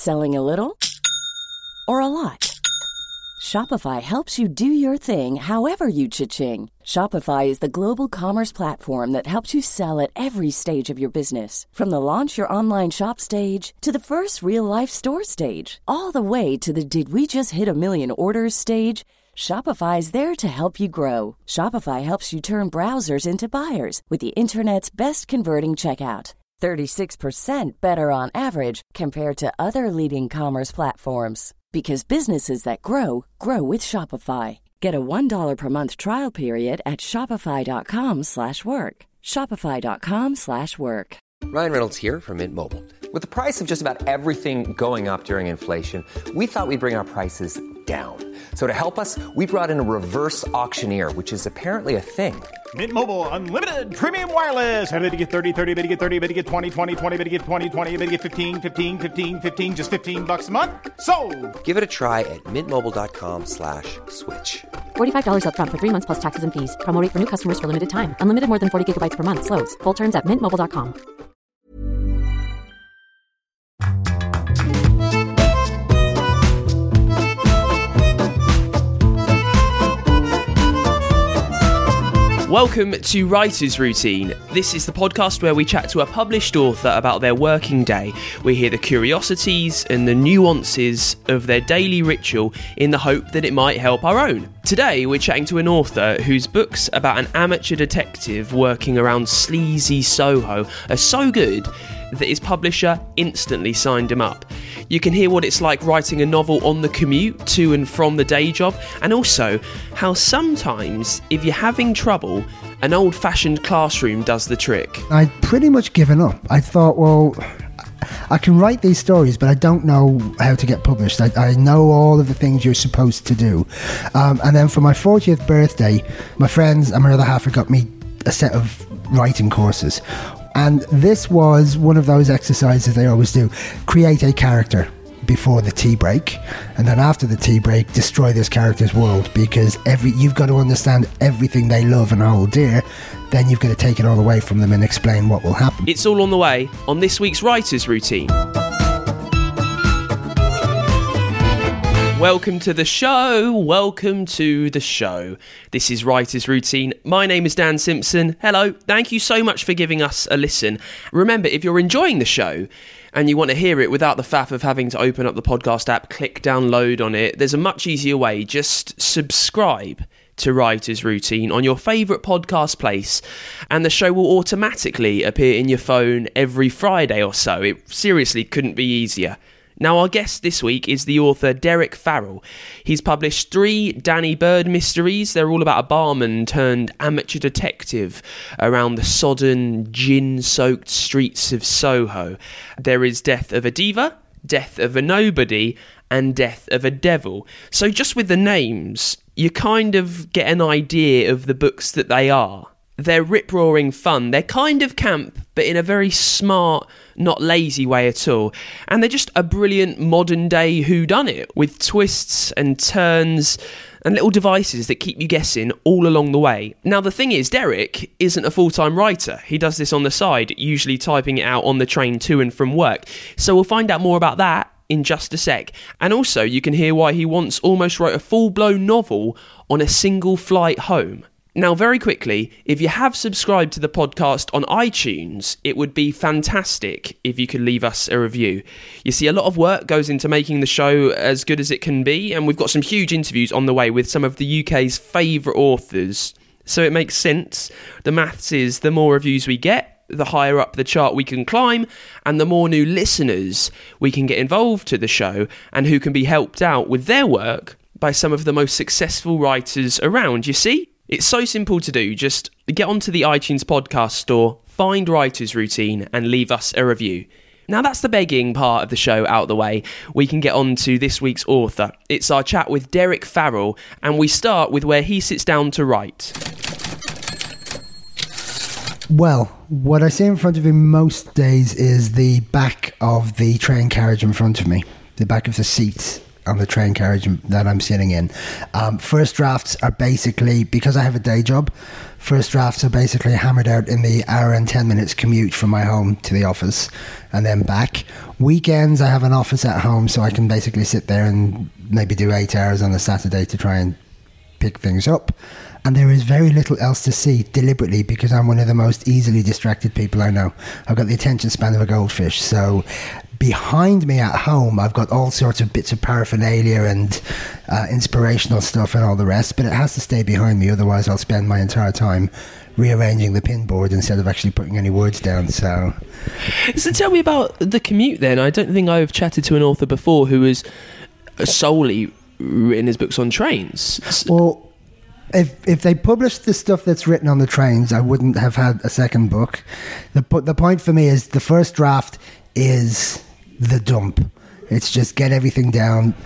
Selling a little or a lot? Shopify helps you do your thing however you cha-ching. Shopify is the global commerce platform that helps you sell at every stage of your business. From the launch your online shop stage to the first real-life store stage, all the way to the did we just hit a million orders stage. Shopify is there to help you grow. Shopify helps you turn browsers into buyers with the internet's best converting checkout. 36% better on average compared to other leading commerce platforms. Because businesses that grow, grow with Shopify. Get a $1 per month trial period at shopify.com/work. Shopify.com/work. Ryan Reynolds here from Mint Mobile. With the price of just about everything going up during inflation, we thought we'd bring our prices down. So to help us, we brought in a reverse auctioneer, which is apparently a thing. Mint Mobile Unlimited Premium Wireless. How to get 30, 30, bit to get 30, bit to get 20, 20, 20, bit to get 20, 20, bit to get 15, 15, 15, 15, just $15 a month? Sold! Give it a try at mintmobile.com/switch. $45 up front for 3 months plus taxes and fees. Promo rate for new customers for limited time. Unlimited more than 40 gigabytes per month. Slows full terms at mintmobile.com. Welcome to Writer's Routine. This is the podcast where we chat to a published author about their working day. We hear the curiosities and the nuances of their daily ritual in the hope that it might help our own. Today we're chatting to an author whose books about an amateur detective working around sleazy Soho are so good that his publisher instantly signed him up. You can hear what it's like writing a novel on the commute to and from the day job, and also how sometimes, if you're having trouble, an old-fashioned classroom does the trick. I'd pretty much given up. I thought, well, I can write these stories, but I don't know how to get published. I know all of the things you're supposed to do. And then for my 40th birthday, my friends and my other half got me a set of writing courses. And this was one of those exercises they always do. Create a character before the tea break, and then after the tea break, destroy this character's world, because you've got to understand everything they love and hold dear. Then you've got to take it all away from them and explain what will happen. It's all on the way on this week's Writer's Routine. Welcome to the show. Welcome to the show. This is Writer's Routine. My name is Dan Simpson. Hello. Thank you so much for giving us a listen. Remember, if you're enjoying the show and you want to hear it without the faff of having to open up the podcast app, click download on it, there's a much easier way. Just subscribe to Writer's Routine on your favourite podcast place, and the show will automatically appear in your phone every Friday or so. It seriously couldn't be easier. Now, our guest this week is the author Derek Farrell. He's published 3 Danny Bird mysteries. They're all about a barman turned amateur detective around the sodden, gin-soaked streets of Soho. There is Death of a Diva, Death of a Nobody, and Death of a Devil. So just with the names, you kind of get an idea of the books that they are. They're rip-roaring fun. They're kind of camp, but in a very smart, not lazy way at all. And they're just a brilliant modern-day whodunit, with twists and turns and little devices that keep you guessing all along the way. Now, the thing is, Derek isn't a full-time writer. He does this on the side, usually typing it out on the train to and from work. So we'll find out more about that in just a sec. And also, you can hear why he once almost wrote a full-blown novel on a single flight home. Now, very quickly, if you have subscribed to the podcast on iTunes, it would be fantastic if you could leave us a review. You see, a lot of work goes into making the show as good as it can be, and we've got some huge interviews on the way with some of the UK's favourite authors. So it makes sense. The maths is the more reviews we get, the higher up the chart we can climb, and the more new listeners we can get involved to the show and who can be helped out with their work by some of the most successful writers around, you see? It's so simple to do. Just get onto the iTunes podcast store, find Writer's Routine, and leave us a review. Now that's the begging part of the show out the way. We can get on to this week's author. It's our chat with Derek Farrell, and we start with where he sits down to write. Well, what I see in front of me most days is the back of the train carriage in front of me, the back of the seats on the train carriage that I'm sitting in. First drafts are basically, because I have a day job, first drafts are basically hammered out in the hour and 10 minutes commute from my home to the office and then back. Weekends, I have an office at home, so I can basically sit there and maybe do 8 hours on a Saturday to try and pick things up. And there is very little else to see, deliberately, because I'm one of the most easily distracted people I know. I've got the attention span of a goldfish. So behind me at home, I've got all sorts of bits of paraphernalia and inspirational stuff and all the rest, but it has to stay behind me, otherwise I'll spend my entire time rearranging the pinboard instead of actually putting any words down. So tell me about the commute then. I don't think I've chatted to an author before who has solely written his books on trains. Well, if they published the stuff that's written on the trains, I wouldn't have had a second book. The point for me is the first draft is the dump. It's just get everything down.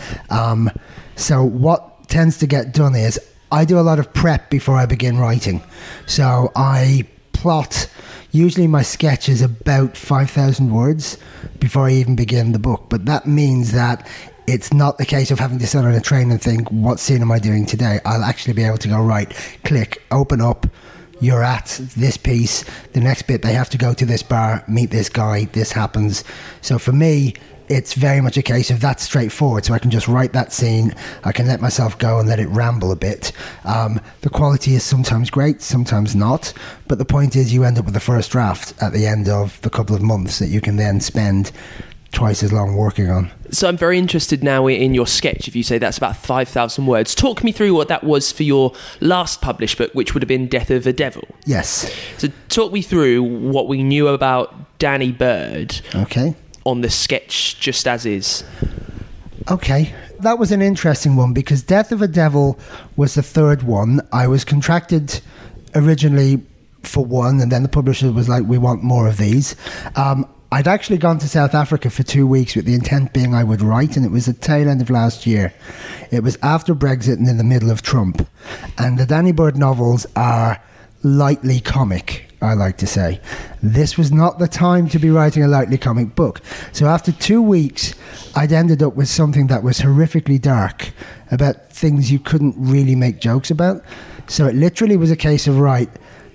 So what tends to get done is I do a lot of prep before I begin writing. So I plot, usually my sketch is about 5,000 words before I even begin the book. But that means that it's not the case of having to sit on a train and think, what scene am I doing today? I'll actually be able to go, right, click, open up, you're at this piece, the next bit they have to go to this bar, meet this guy, this happens. So for me, it's very much a case of that's straightforward, so I can just write that scene, I can let myself go and let it ramble a bit. The quality is sometimes great, sometimes not, but the point is you end up with the first draft at the end of the couple of months that you can then spend twice as long working on. So I'm very interested now in your sketch. If you say that's about 5,000 words, talk me through what that was for your last published book, which would have been Death of a Devil. Yes. So talk me through what we knew about Danny Bird. Okay. On the sketch just as is. Okay. That was an interesting one because Death of a Devil was the third one. I was contracted originally for one, and then the publisher was like, we want more of these. I'd actually gone to South Africa for 2 weeks with the intent being I would write, and it was the tail end of last year. It was after Brexit and in the middle of Trump. And the Danny Bird novels are lightly comic, I like to say. This was not the time to be writing a lightly comic book. So after 2 weeks, I'd ended up with something that was horrifically dark about things you couldn't really make jokes about. So it literally was a case of, right,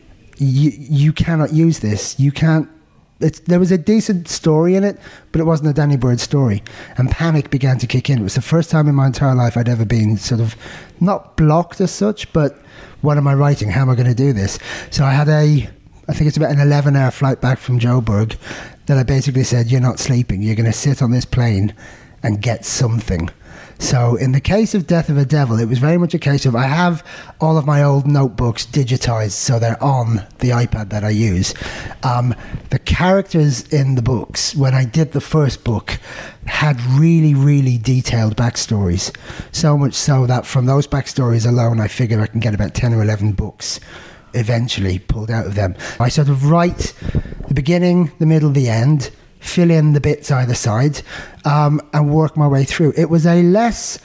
you cannot use this. You can't. There was a decent story in it, but it wasn't a Danny Bird story. And panic began to kick in. It was the first time in my entire life I'd ever been sort of, not blocked as such, but what am I writing? How am I going to do this? So I had I think it's about an 11-hour flight back from Joburg that I basically said, you're not sleeping. You're going to sit on this plane and get something. So in the case of Death of a Devil, it was very much a case of I have all of my old notebooks digitized, so they're on the iPad that I use. The characters in the books, when I did the first book, had really, really detailed backstories. So much so that from those backstories alone, I figured I can get about 10 or 11 books eventually pulled out of them. I sort of write the beginning, the middle, the end, fill in the bits either side, and work my way through. It was a less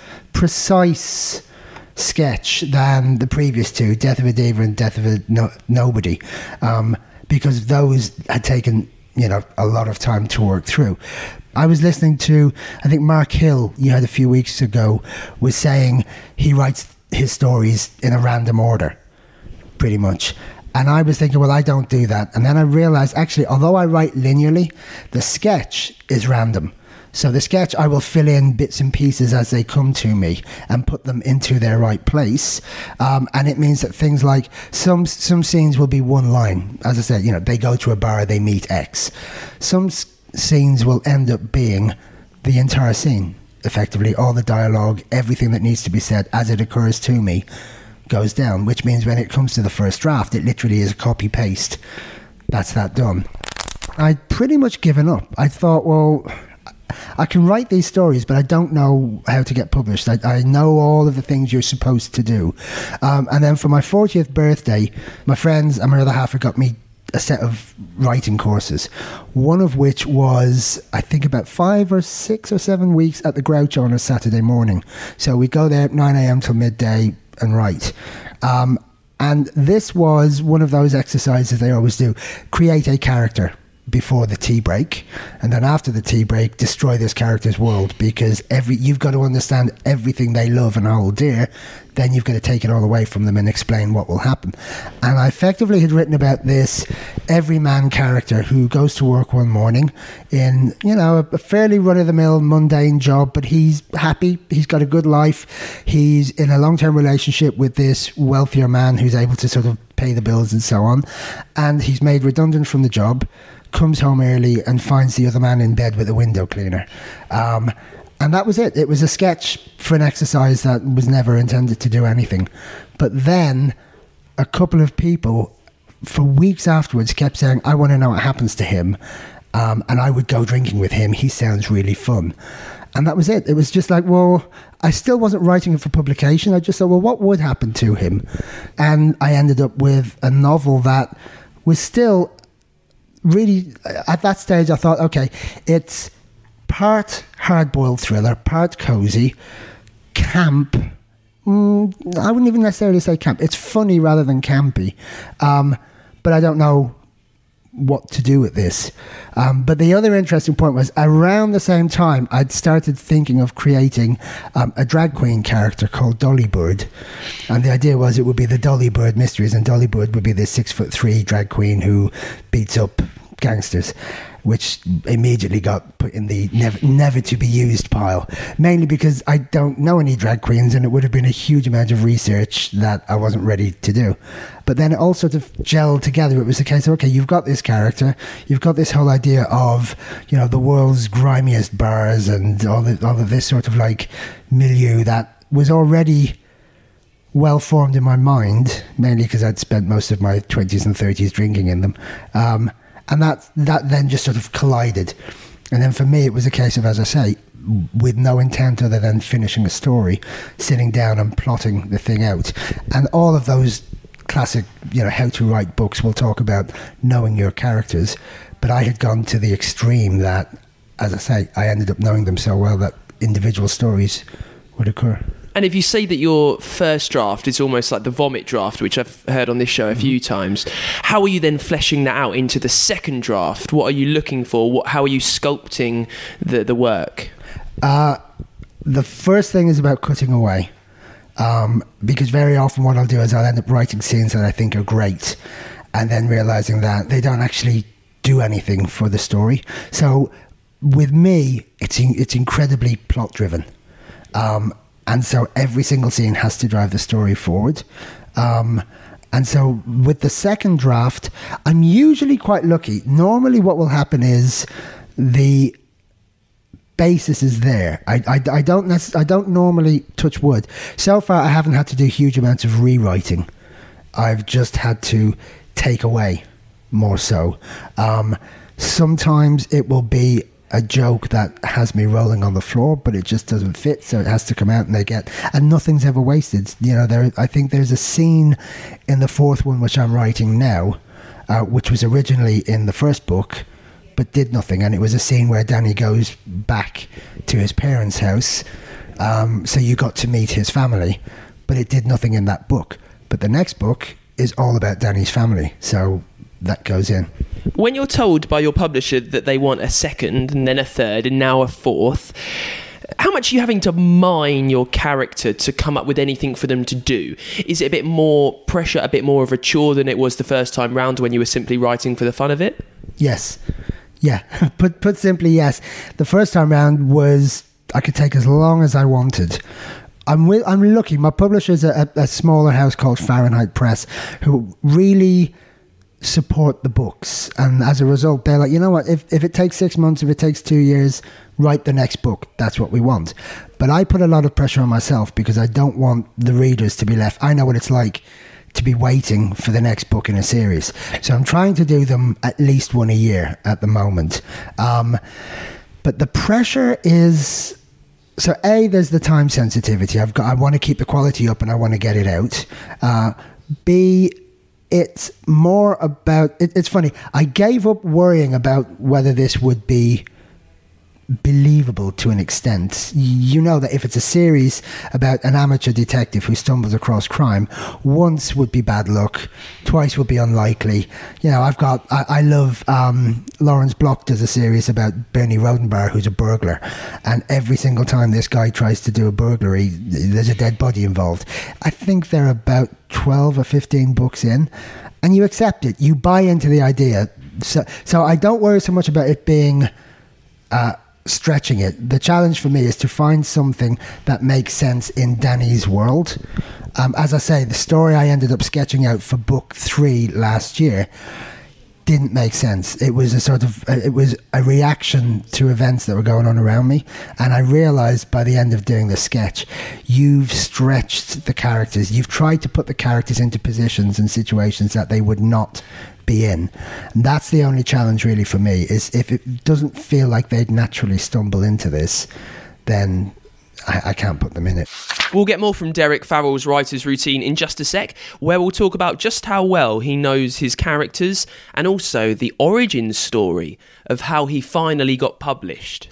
precise sketch than the previous two, Death of a Diva and Death of a Nobody, because those had taken, a lot of time to work through. I was listening to, I think Mark Hill, you had a few weeks ago, was saying he writes his stories in a random order, pretty much. And I was thinking, well, I don't do that. And then I realised, actually, although I write linearly, the sketch is random. So the sketch, I will fill in bits and pieces as they come to me and put them into their right place. And it means that things like some scenes will be one line. As I said, they go to a bar, they meet X. Some scenes will end up being the entire scene, effectively. All the dialogue, everything that needs to be said as it occurs to me goes down, which means when it comes to the first draft, it literally is a copy-paste. That's that done. I'd pretty much given up. I thought, well, I can write these stories, but I don't know how to get published. I know all of the things you're supposed to do. And then for my 40th birthday, my friends and my other half got me a set of writing courses, one of which was, I think, about 5 or 6 or 7 weeks at the Groucho on a Saturday morning. So we go there at 9 a.m. till midday and write. And this was one of those exercises they always do. Create a character. before the tea break, and then after the tea break destroy this character's world, because you've got to understand everything they love and hold dear. Then you've got to take it all away from them and explain what will happen. And I effectively had written about this everyman character who goes to work one morning in, a fairly run-of-the-mill mundane job, but he's happy, he's got a good life, he's in a long-term relationship with this wealthier man who's able to sort of pay the bills and so on, and he's made redundant from the job, comes home early and finds the other man in bed with a window cleaner. And that was it. It was a sketch for an exercise that was never intended to do anything. But then a couple of people for weeks afterwards kept saying, I want to know what happens to him. And I would go drinking with him. He sounds really fun. And that was it. It was just like, well, I still wasn't writing it for publication. I just thought, well, what would happen to him? And I ended up with a novel that was still really, at that stage, I thought, okay, it's part hard-boiled thriller, part cozy, camp. I wouldn't even necessarily say camp. It's funny rather than campy. But I don't know what to do with this. But the other interesting point was, around the same time, I'd started thinking of creating a drag queen character called Dollybird. And the idea was it would be the Dollybird Mysteries, and Dollybird would be this 6'3" drag queen who beats up gangsters, which immediately got put in the never to be used pile, mainly because I don't know any drag queens and it would have been a huge amount of research that I wasn't ready to do. But then it all sort of gelled together. It was a case of, okay, you've got this character, you've got this whole idea of, the world's grimiest bars and all of this sort of like milieu that was already well formed in my mind, mainly because I'd spent most of my 20s and 30s drinking in them. And that then just sort of collided. And then for me, it was a case of, as I say, with no intent other than finishing a story, sitting down and plotting the thing out. And all of those classic, how to write books will talk about knowing your characters. But I had gone to the extreme that, as I say, I ended up knowing them so well that individual stories would occur. And if you say that your first draft is almost like the vomit draft, which I've heard on this show a few times, how are you then fleshing that out into the second draft? What are you looking for? How are you sculpting the work? The first thing is about cutting away. Because very often what I'll do is I'll end up writing scenes that I think are great and then realising that they don't actually do anything for the story. So with me, it's incredibly plot driven. And so every single scene has to drive the story forward. And so with the second draft, I'm usually quite lucky. Normally what will happen is the basis is there. I don't normally touch wood. So far, I haven't had to do huge amounts of rewriting. I've just had to take away more so. Sometimes it will be a joke that has me rolling on the floor, but it just doesn't fit, so it has to come out, and nothing's ever wasted. I think there's a scene in the fourth one which I'm writing now, which was originally in the first book, but did nothing, and it was a scene where Danny goes back to his parents' house, so you got to meet his family, but it did nothing in that book. But the next book is all about Danny's family, so that goes in. When you're told by your publisher that they want a second and then a third and now a fourth, how much are you having to mine your character to come up with anything for them to do? Is it a bit more pressure, a bit more of a chore than it was the first time round when you were simply writing for the fun of it? Yes. Yeah. Put simply, yes. The first time round was, I could take as long as I wanted. I'm lucky. My publisher's a smaller house called Fahrenheit Press, who really support the books, and as a result they're like, you know what, if it takes 6 months, if it takes 2 years, write the next book, that's what we want. But I put a lot of pressure on myself because I don't want the readers to be left. I know what it's like to be waiting for the next book in a series, so I'm trying to do them at least one a year at the moment. But the pressure is, so A, there's the time sensitivity. I want to keep the quality up and I want to get it out. B, it's more about, it's funny, I gave up worrying about whether this would be believable to an extent. You know that if it's a series about an amateur detective who stumbles across crime, once would be bad luck, twice would be unlikely. You know, I love Lawrence Block does a series about Bernie Rodenbauer, who's a burglar, and every single time this guy tries to do a burglary, there's a dead body involved. I think they're about 12 or 15 books in, and you accept it. You buy into the idea. So I don't worry so much about it being stretching it. The challenge for me is to find something that makes sense in Danny's world. As I say, the story I ended up sketching out for book 3 last year didn't make sense. It was a reaction to events that were going on around me, and I realized by the end of doing the sketch, you've stretched the characters. You've tried to put the characters into positions and situations that they would not be in, and that's the only challenge really for me, is if it doesn't feel like they'd naturally stumble into this, then I can't put them in it. We'll get more from Derek Farrell's writer's routine in just a sec, where we'll talk about just how well he knows his characters and also the origin story of how he finally got published.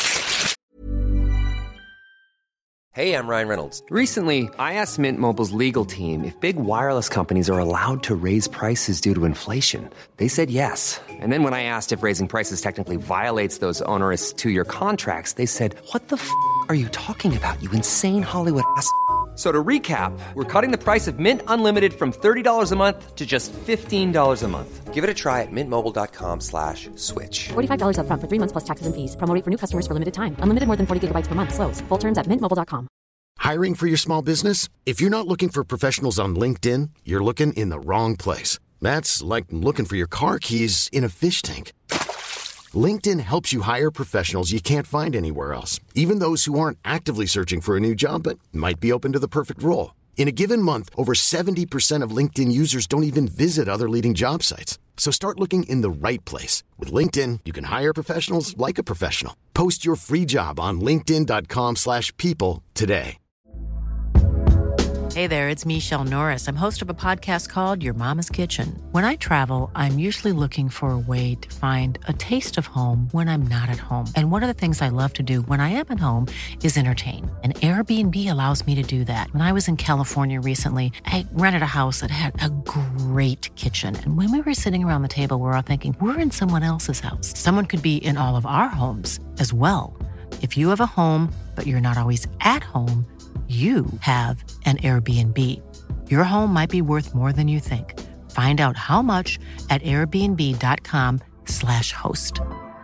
Hey, I'm Ryan Reynolds. Recently, I asked Mint Mobile's legal team if big wireless companies are allowed to raise prices due to inflation. They said yes. And then when I asked if raising prices technically violates those onerous 2-year contracts, they said, "What the f*** are you talking about, you insane Hollywood ass?" So to recap, we're cutting the price of Mint Unlimited from $30 a month to just $15 a month. Give it a try at mintmobile.com/switch. $45 up front for 3 months plus taxes and fees. Promo rate for new customers for limited time. Unlimited more than 40 gigabytes per month. Slows full terms at mintmobile.com. Hiring for your small business? If you're not looking for professionals on LinkedIn, you're looking in the wrong place. That's like looking for your car keys in a fish tank. LinkedIn helps you hire professionals you can't find anywhere else, even those who aren't actively searching for a new job but might be open to the perfect role. In a given month, over 70% of LinkedIn users don't even visit other leading job sites. So start looking in the right place. With LinkedIn, you can hire professionals like a professional. Post your free job on linkedin.com/people today. Hey there, it's Michelle Norris. I'm host of a podcast called Your Mama's Kitchen. When I travel, I'm usually looking for a way to find a taste of home when I'm not at home. And one of the things I love to do when I am at home is entertain. And Airbnb allows me to do that. When I was in California recently, I rented a house that had a great kitchen. And when we were sitting around the table, we're all thinking, we're in someone else's house. Someone could be in all of our homes as well. If you have a home, but you're not always at home, you have an Airbnb. Your home might be worth more than you think. Find out how much at airbnb.com/host.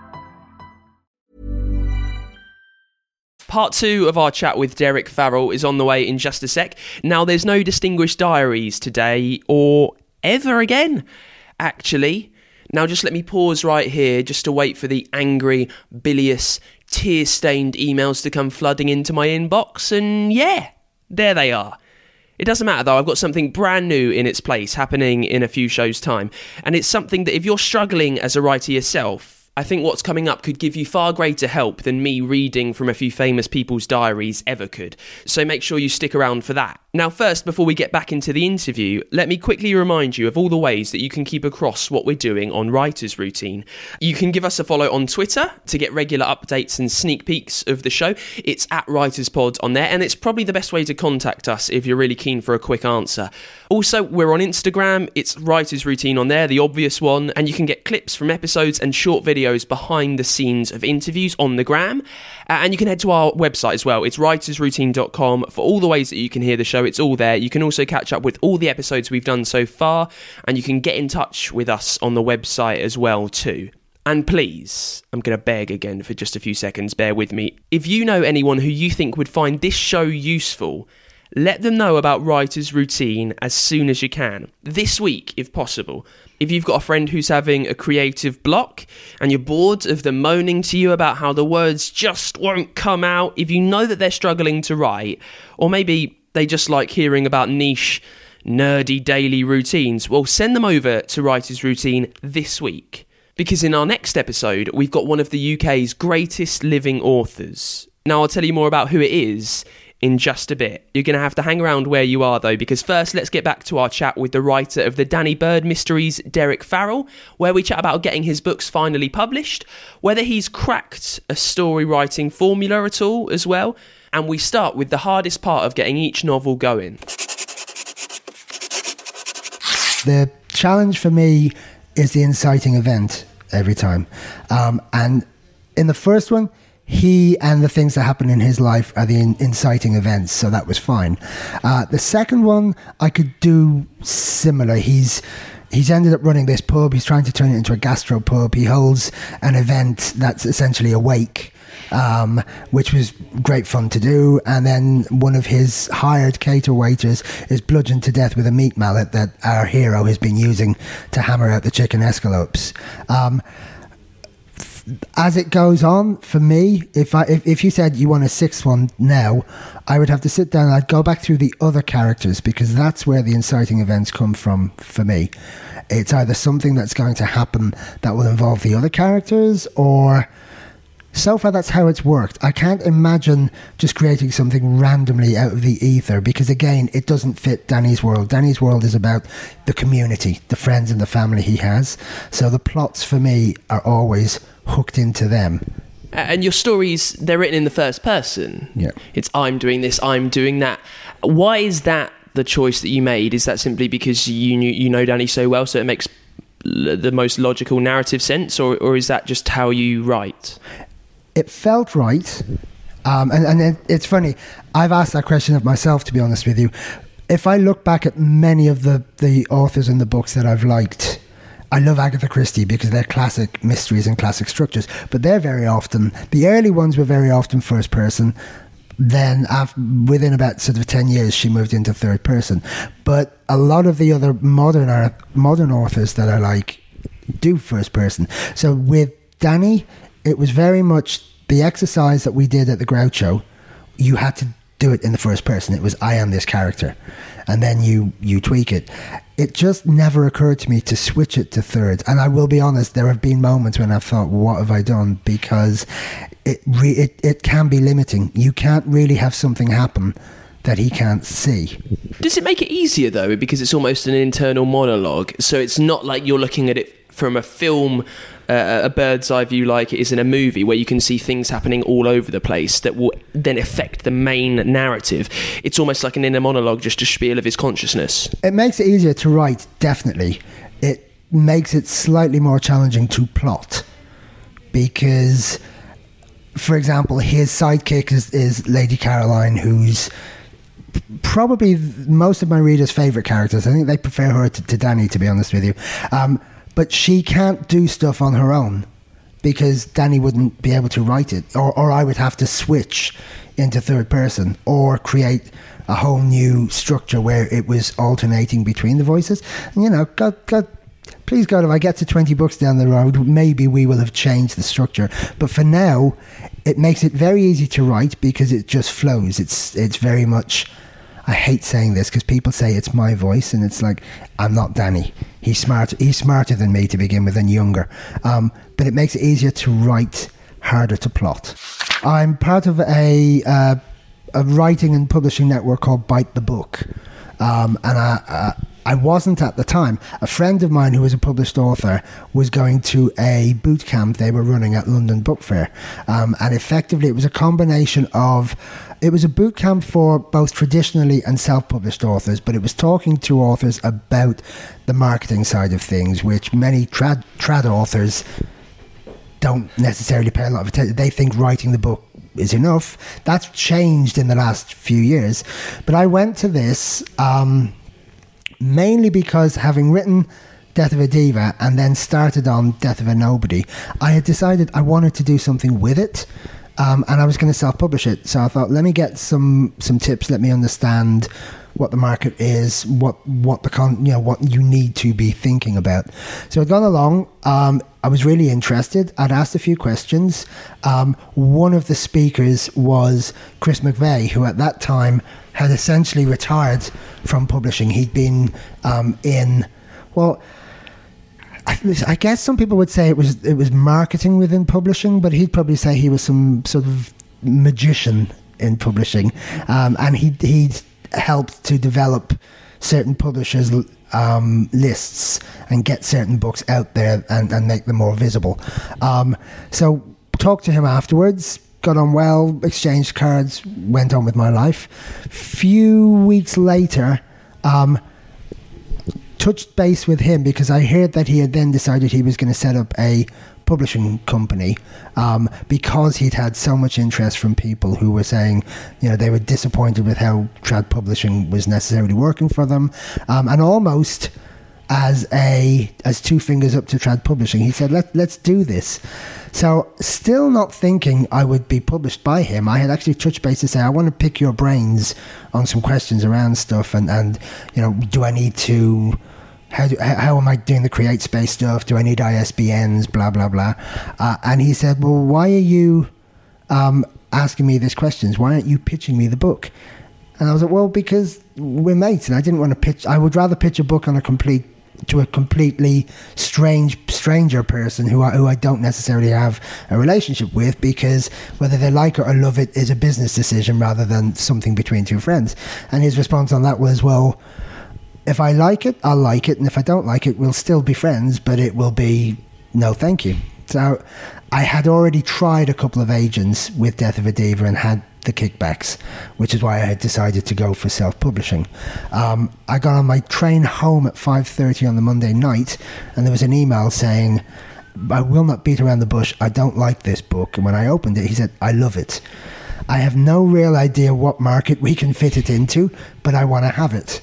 Part 2 of our chat with Derek Farrell is on the way in just a sec. Now, there's no Distinguished Diaries today or ever again, actually. Now, just let me pause right here just to wait for the angry, bilious, tear-stained emails to come flooding into my inbox, and yeah, there they are. It doesn't matter though, I've got something brand new in its place happening in a few shows' time, and it's something that if you're struggling as a writer yourself, I think what's coming up could give you far greater help than me reading from a few famous people's diaries ever could. So make sure you stick around for that. Now first, before we get back into the interview, let me quickly remind you of all the ways that you can keep across what we're doing on Writer's Routine. You can give us a follow on Twitter to get regular updates and sneak peeks of the show. It's at WritersPod on there, and it's probably the best way to contact us if you're really keen for a quick answer. Also, we're on Instagram, it's Writer's Routine on there, the obvious one, and you can get clips from episodes and short videos behind the scenes of interviews on the gram. And you can head to our website as well. It's writersroutine.com for all the ways that you can hear the show. It's all there. You can also catch up with all the episodes we've done so far, and you can get in touch with us on the website as well too. And please, I'm going to beg again for just a few seconds, bear with me. If you know anyone who you think would find this show useful, let them know about Writer's Routine as soon as you can. This week, if possible. If you've got a friend who's having a creative block and you're bored of them moaning to you about how the words just won't come out, if you know that they're struggling to write, or maybe they just like hearing about niche, nerdy daily routines, well, send them over to Writer's Routine this week. Because in our next episode, we've got one of the UK's greatest living authors. Now, I'll tell you more about who it is in just a bit. You're going to have to hang around where you are, though, because first let's get back to our chat with the writer of the Danny Bird mysteries, Derek Farrell, where we chat about getting his books finally published, whether he's cracked a story writing formula at all as well, and we start with the hardest part of getting each novel going. The challenge for me is the inciting event every time. And in the first one, he and the things that happen in his life are the inciting events, so that was fine. The second one, I could do similar. He's ended up running this pub. He's trying to turn it into a gastro pub. He holds an event that's essentially a wake, which was great fun to do. And then one of his hired cater waiters is bludgeoned to death with a meat mallet that our hero has been using to hammer out the chicken escalopes. As it goes on, for me, if you said you want a sixth one now, I would have to sit down and I'd go back through the other characters, because that's where the inciting events come from for me. It's either something that's going to happen that will involve the other characters, or so far that's how it's worked. I can't imagine just creating something randomly out of the ether, because again, it doesn't fit Danny's world. Danny's world is about the community, the friends and the family he has. So the plots for me are always hooked into them. And your stories, they're written in the first person. Yeah. It's I'm doing this, I'm doing that. Why is that the choice that you made? Is that simply because you know Danny so well, so it makes the most logical narrative sense, or is that just how you write? It felt right. And it's funny, I've asked that question of myself, to be honest with you. If I look back at many of the authors in the books that I've liked, I love Agatha Christie because they're classic mysteries and classic structures, but they're very often, the early ones were very often first person. Then within about sort of 10 years, she moved into third person. But a lot of the other modern authors that I like do first person. So with Danny, it was very much the exercise that we did at the Groucho. You had to do it in the first person. It was, I am this character. And then you tweak it. It just never occurred to me to switch it to third. And I will be honest, there have been moments when I've thought, what have I done? Because it can be limiting. You can't really have something happen that he can't see. Does it make it easier, though, because it's almost an internal monologue? So it's not like you're looking at it from a film, a bird's eye view like it is in a movie, where you can see things happening all over the place that will then affect the main narrative. It's almost like an inner monologue, just a spiel of his consciousness. It makes it easier to write, definitely. It makes it slightly more challenging to plot, because, for example, his sidekick is Lady Caroline, who's probably most of my readers' favourite characters. I think they prefer her to Danny, to be honest with you. But she can't do stuff on her own because Danny wouldn't be able to write it, or I would have to switch into third person or create a whole new structure where it was alternating between the voices. And, you know, God, please God, if I get to 20 books down the road, maybe we will have changed the structure. But for now, it makes it very easy to write because it just flows. It's very much... I hate saying this because people say it's my voice, and it's like, I'm not Danny. He's smarter than me to begin with, and younger. But it makes it easier to write, harder to plot. I'm part of a writing and publishing network called Bite the Book. And I wasn't at the time. A friend of mine who was a published author was going to a boot camp they were running at London Book Fair. And effectively, it was a combination of... It was a boot camp for both traditionally and self-published authors, but it was talking to authors about the marketing side of things, which many trad authors don't necessarily pay a lot of attention. They think writing the book is enough. That's changed in the last few years. But I went to this mainly because, having written Death of a Diva and then started on Death of a Nobody, I had decided I wanted to do something with it. And I was going to self-publish it. So I thought, let me get some tips. Let me understand what the market is, what you need to be thinking about. So I'd gone along. I was really interested. I'd asked a few questions. One of the speakers was Chris McVeigh, who at that time had essentially retired from publishing. He'd been I guess some people would say it was marketing within publishing, but he'd probably say he was some sort of magician in publishing, and he'd helped to develop certain publishers' lists and get certain books out there and make them more visible. So talked to him afterwards, got on well, exchanged cards, went on with my life. Few weeks later, touched base with him because I heard that he had then decided he was going to set up a publishing company because he'd had so much interest from people who were saying, they were disappointed with how trad publishing was necessarily working for them, and almost as two fingers up to trad publishing, he said, let's do this. So still not thinking I would be published by him, I had actually touched base to say, I want to pick your brains on some questions around stuff, and do I need to, how am I doing the Create Space stuff? Do I need ISBNs? Blah, blah, blah. And he said, well, why are you asking me these questions? Why aren't you pitching me the book? And I was like, well, because we're mates, and I didn't want to pitch. I would rather pitch a book on a completely stranger person who I don't necessarily have a relationship with, because whether they like it or love it is a business decision rather than something between two friends. And his response on that was, well, if I like it, I'll like it, and if I don't like it, we'll still be friends, but it will be no thank you. So I had already tried a couple of agents with Death of a Diva and had the kickbacks, which is why I had decided to go for self-publishing. I got on my train home at 5:30 on the Monday night, and there was an email saying, I will not beat around the bush, I don't like this book. And when I opened it, he said, I love it. I have no real idea what market we can fit it into, but I want to have it.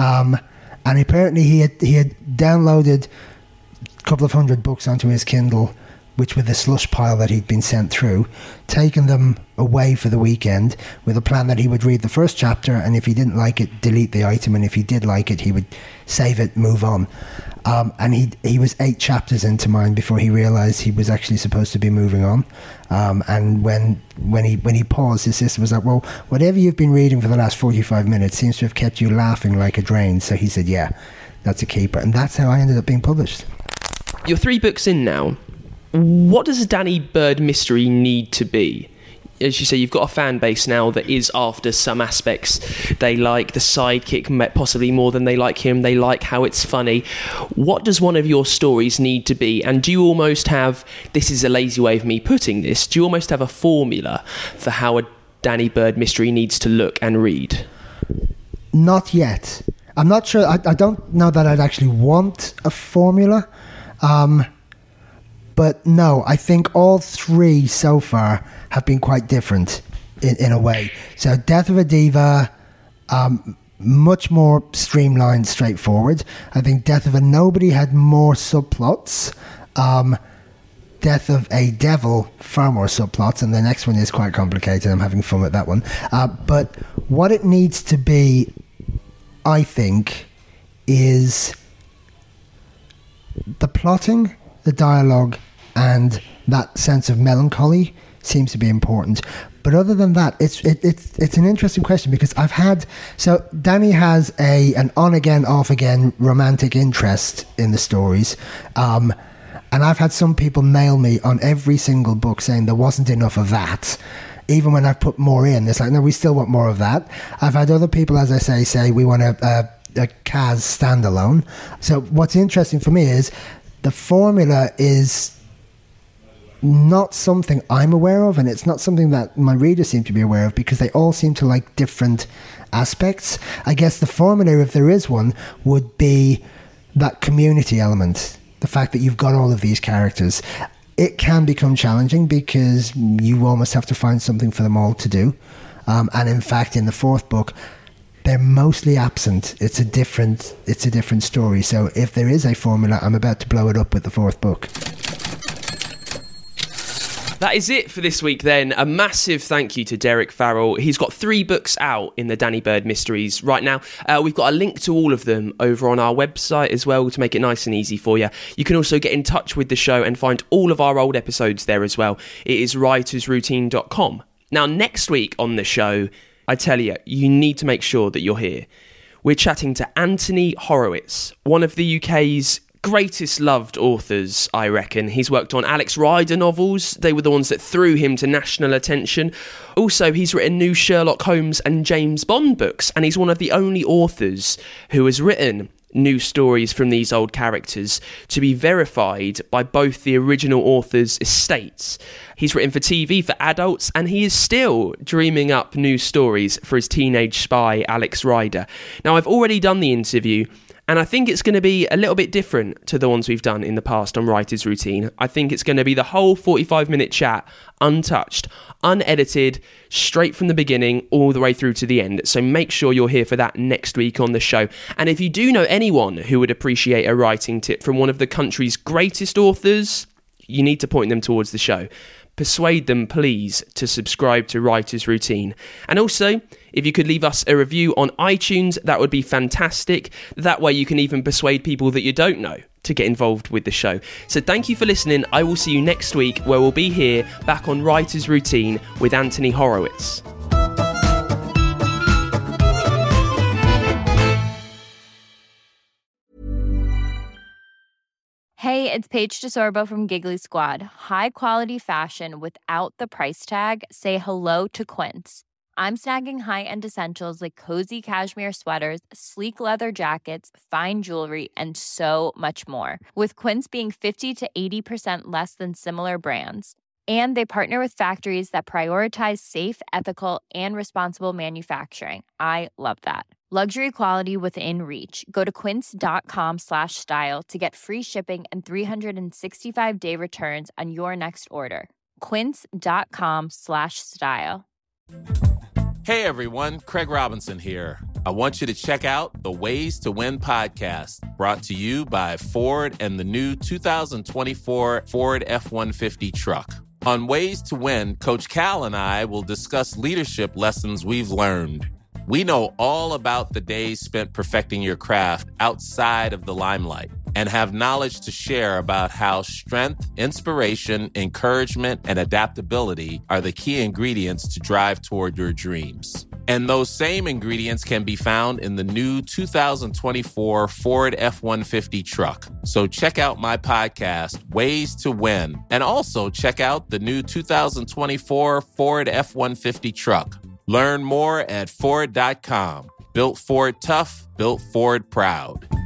And apparently he had downloaded a couple of hundred books onto his Kindle, which were the slush pile that he'd been sent through, taken them away for the weekend with a plan that he would read the first chapter, and if he didn't like it, delete the item, and if he did like it, he would save it, move on. And he was 8 chapters into mine before he realised he was actually supposed to be moving on. And when he paused, his sister was like, well, whatever you've been reading for the last 45 minutes seems to have kept you laughing like a drain. So he said, yeah, that's a keeper. And that's how I ended up being published. You're 3 books in now. What does a Danny Bird mystery need to be? As you say, you've got a fan base now that is after some aspects. They like the sidekick possibly more than they like him. They like how it's funny. What does one of your stories need to be? And do you almost have, this is a lazy way of me putting this, do you almost have a formula for how a Danny Bird mystery needs to look and read? Not yet. I'm not sure. I don't know that I'd actually want a formula. But no, I think all 3 so far have been quite different in a way. So Death of a Diva, much more streamlined, straightforward. I think Death of a Nobody had more subplots. Death of a Devil, far more subplots. And the next one is quite complicated. I'm having fun with that one. But what it needs to be, I think, is the plotting, the dialogue, and that sense of melancholy seems to be important. But other than that, it's an interesting question, because Danny has an on again, off again romantic interest in the stories, and I've had some people mail me on every single book saying there wasn't enough of that. Even when I've put more in, it's like, no, we still want more of that. I've had other people, as I say we want a Kaz standalone. So what's interesting for me is the formula is not something I'm aware of, and it's not something that my readers seem to be aware of, because they all seem to like different aspects. I guess the formula, if there is one, would be that community element, the fact that you've got all of these characters. It can become challenging because you almost have to find something for them all to do. And in fact, in the 4th book, they're mostly absent. It's a different story. So if there is a formula, I'm about to blow it up with the 4th book. That is it for this week then. A massive thank you to Derek Farrell. He's got 3 books out in the Danny Bird Mysteries right now. We've got a link to all of them over on our website as well to make it nice and easy for you. You can also get in touch with the show and find all of our old episodes there as well. It is writersroutine.com. Now, next week on the show, I tell you, you need to make sure that you're here. We're chatting to Anthony Horowitz, one of the UK's greatest loved authors, I reckon. He's worked on Alex Rider novels. They were the ones that threw him to national attention. Also, he's written new Sherlock Holmes and James Bond books, and he's one of the only authors who has written new stories from these old characters to be verified by both the original authors' estates. He's written for TV for adults, and he is still dreaming up new stories for his teenage spy, Alex Rider. Now, I've already done the interview, and I think it's going to be a little bit different to the ones we've done in the past on Writer's Routine. I think it's going to be the whole 45-minute chat, untouched, unedited, straight from the beginning all the way through to the end. So make sure you're here for that next week on the show. And if you do know anyone who would appreciate a writing tip from one of the country's greatest authors, you need to point them towards the show. Persuade them, please, to subscribe to Writer's Routine. And also, if you could leave us a review on iTunes, that would be fantastic. That way you can even persuade people that you don't know to get involved with the show. So thank you for listening. I will see you next week, where we'll be here back on Writer's Routine with Anthony Horowitz. Hey, it's Paige DeSorbo from Giggly Squad. High quality fashion without the price tag. Say hello to Quince. I'm snagging high-end essentials like cozy cashmere sweaters, sleek leather jackets, fine jewelry, and so much more. With Quince being 50 to 80% less than similar brands. And they partner with factories that prioritize safe, ethical, and responsible manufacturing. I love that. Luxury quality within reach. Go to quince.com/style to get free shipping and 365-day returns on your next order. Quince.com/style. Hey everyone, Craig Robinson here. I want you to check out the Ways to Win podcast, brought to you by Ford and the new 2024 Ford F-150 truck. On Ways to Win, Coach Cal and I will discuss leadership lessons we've learned. We know all about the days spent perfecting your craft outside of the limelight and have knowledge to share about how strength, inspiration, encouragement, and adaptability are the key ingredients to drive toward your dreams. And those same ingredients can be found in the new 2024 Ford F-150 truck. So check out my podcast, Ways to Win, and also check out the new 2024 Ford F-150 truck. Learn more at Ford.com. Built Ford tough, built Ford proud.